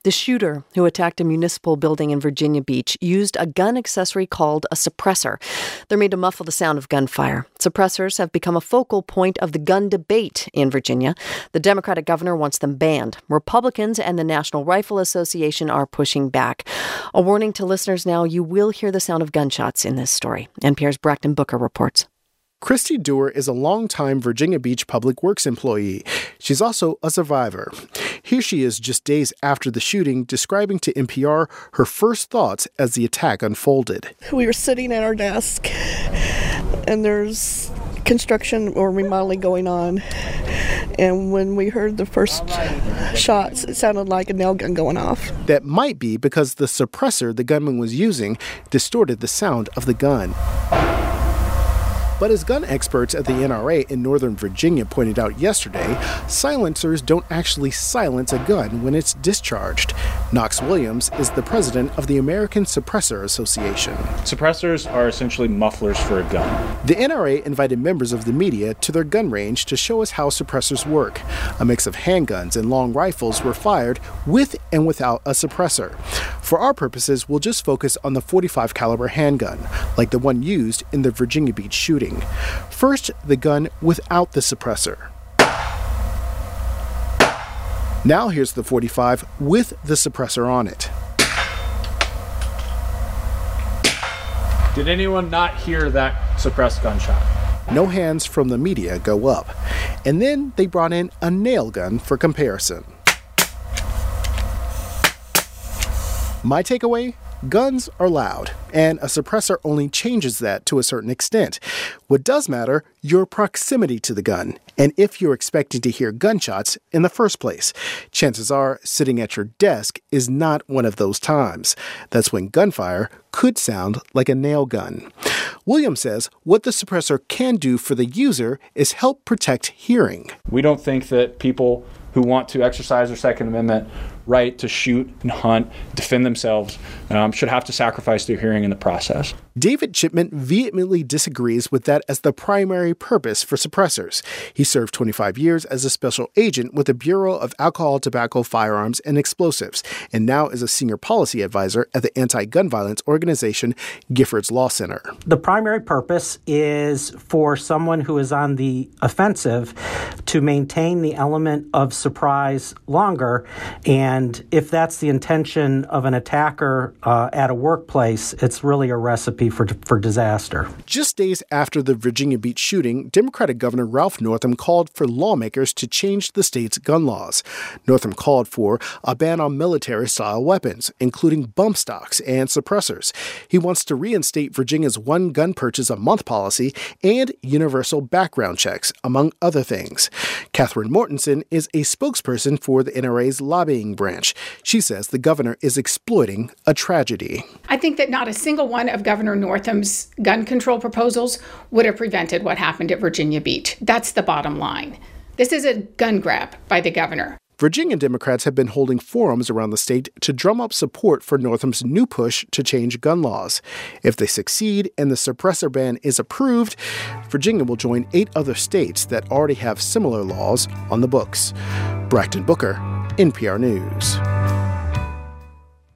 The shooter who attacked a municipal building in Virginia Beach used a gun accessory called a suppressor. They're made to muffle the sound of gunfire. Suppressors have become a focal point of the gun debate in Virginia. The Democratic governor wants them banned. Republicans and the National Rifle Association are pushing back. A warning to listeners now, you will hear the sound of gunshots in this story. NPR's Braxton Booker reports. Christy Dewar is a longtime Virginia Beach Public Works employee. She's also a survivor. Here she is just days after the shooting, describing to NPR her first thoughts as the attack unfolded. We were sitting at our desk, and there's construction or remodeling going on. And when we heard the first shots, it sounded like a nail gun going off. That might be because the suppressor the gunman was using distorted the sound of the gun. But as gun experts at the NRA in Northern Virginia pointed out yesterday, silencers don't actually silence a gun when it's discharged. Knox Williams is the president of the American Suppressor Association. Suppressors are essentially mufflers for a gun. The NRA invited members of the media to their gun range to show us how suppressors work. A mix of handguns and long rifles were fired with and without a suppressor. For our purposes, we'll just focus on the .45 caliber handgun, like the one used in the Virginia Beach shooting. First, the gun without the suppressor. Now here's the .45 with the suppressor on it. Did anyone not hear that suppressed gunshot? No hands from the media go up. And then they brought in a nail gun for comparison. My takeaway? Guns are loud, and a suppressor only changes that to a certain extent. What does matter, your proximity to the gun, and if you're expecting to hear gunshots in the first place. Chances are, sitting at your desk is not one of those times. That's when gunfire could sound like a nail gun. Williams says what the suppressor can do for the user is help protect hearing. We don't think that people who want to exercise their Second Amendment right to shoot and hunt, defend themselves, should have to sacrifice their hearing in the process. David Chipman vehemently disagrees with that as the primary purpose for suppressors. He served 25 years as a special agent with the Bureau of Alcohol, Tobacco, Firearms, and Explosives, and now is a senior policy advisor at the anti-gun violence organization Giffords Law Center. The primary purpose is for someone who is on the offensive to maintain the element of surprise longer, and if that's the intention of an attacker at a workplace, it's really a recipe for disaster. Just days after the Virginia Beach shooting, Democratic Governor Ralph Northam called for lawmakers to change the state's gun laws. Northam called for a ban on military-style weapons, including bump stocks and suppressors. He wants to reinstate Virginia's one gun purchase a month policy and universal background checks, among other things. Catherine Mortensen is a spokesperson for the NRA's lobbying branch. She says the governor is exploiting a tragedy. I think that not a single one of Governor Northam's gun control proposals would have prevented what happened at Virginia Beach. That's the bottom line. This is a gun grab by the governor. Virginia Democrats have been holding forums around the state to drum up support for Northam's new push to change gun laws. If they succeed and the suppressor ban is approved, Virginia will join 8 other states that already have similar laws on the books. Braxton Booker, NPR News.